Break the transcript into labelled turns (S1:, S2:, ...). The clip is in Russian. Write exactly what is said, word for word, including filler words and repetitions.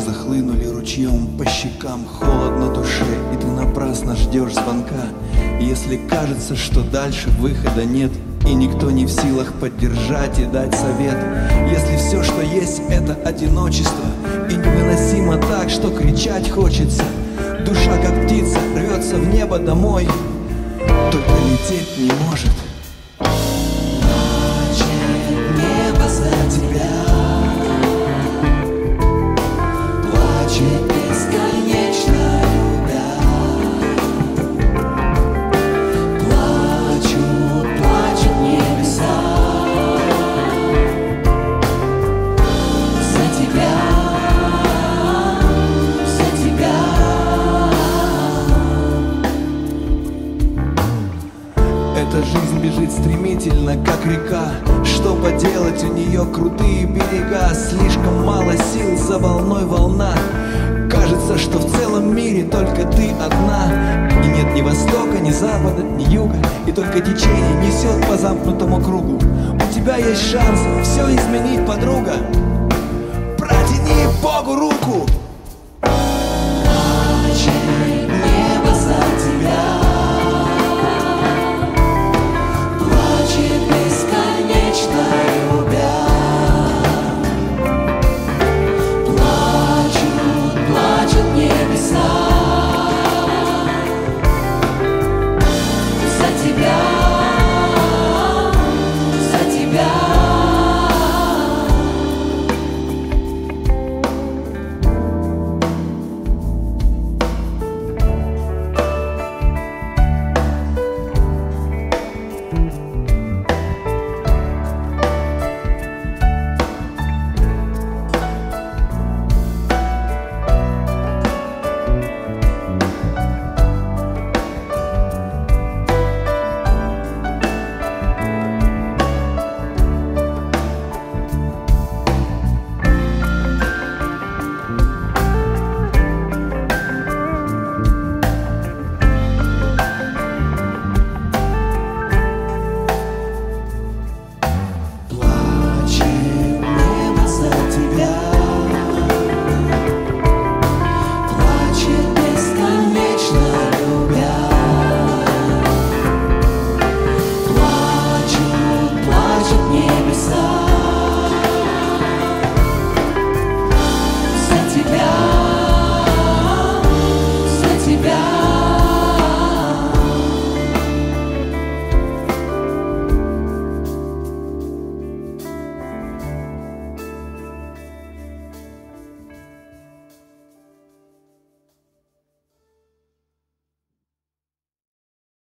S1: захлынули ручьем по щекам, холод на душе, и ты напрасно ждешь звонка. Если кажется, что дальше выхода нет, и никто не в силах поддержать и дать совет, если все, что есть, это одиночество, и невыносимо так, что кричать хочется, душа, как птица, рвется в небо домой, только лететь не может. Плачет небо за тебя, плачет бесконечно любя. Плачут, плачут небеса за тебя, за тебя. Эта жизнь бежит стремительно, как река. Что поделать, у нее крутые берега. Слишком мало сил, за волной волна. Кажется, что в целом мире только ты одна. И нет ни востока, ни запада, ни юга, и только течение несет по замкнутому кругу. У тебя есть шанс все изменить, подруга. Протяни Богу руку.